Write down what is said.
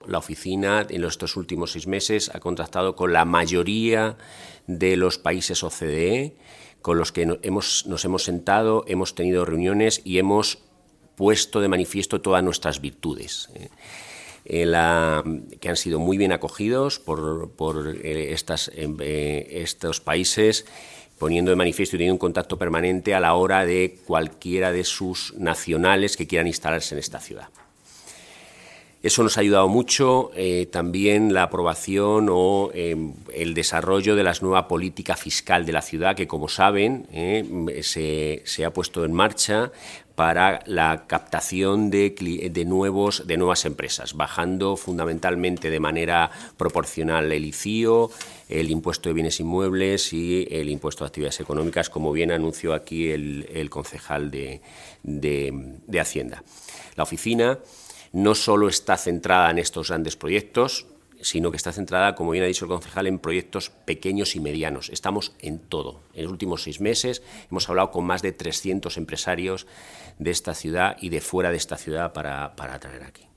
la oficina en estos últimos 6 meses ha contactado con la mayoría de los países OCDE, con los que nos hemos sentado, hemos tenido reuniones y hemos puesto de manifiesto todas nuestras virtudes, que han sido muy bien acogidos por estos países, poniendo de manifiesto y teniendo un contacto permanente a la hora de cualquiera de sus nacionales que quieran instalarse en esta ciudad. Eso nos ha ayudado mucho, también la aprobación o el desarrollo de la nueva política fiscal de la ciudad, que, como saben, se ha puesto en marcha para la captación de nuevas empresas, bajando fundamentalmente de manera proporcional el ICIO, el impuesto de bienes inmuebles y el impuesto de actividades económicas, como bien anunció aquí el concejal de Hacienda. La oficina no solo está centrada en estos grandes proyectos, sino que está centrada, como bien ha dicho el concejal, en proyectos pequeños y medianos. Estamos en todo. En los últimos 6 meses hemos hablado con más de 300 empresarios de esta ciudad y de fuera de esta ciudad para traer aquí.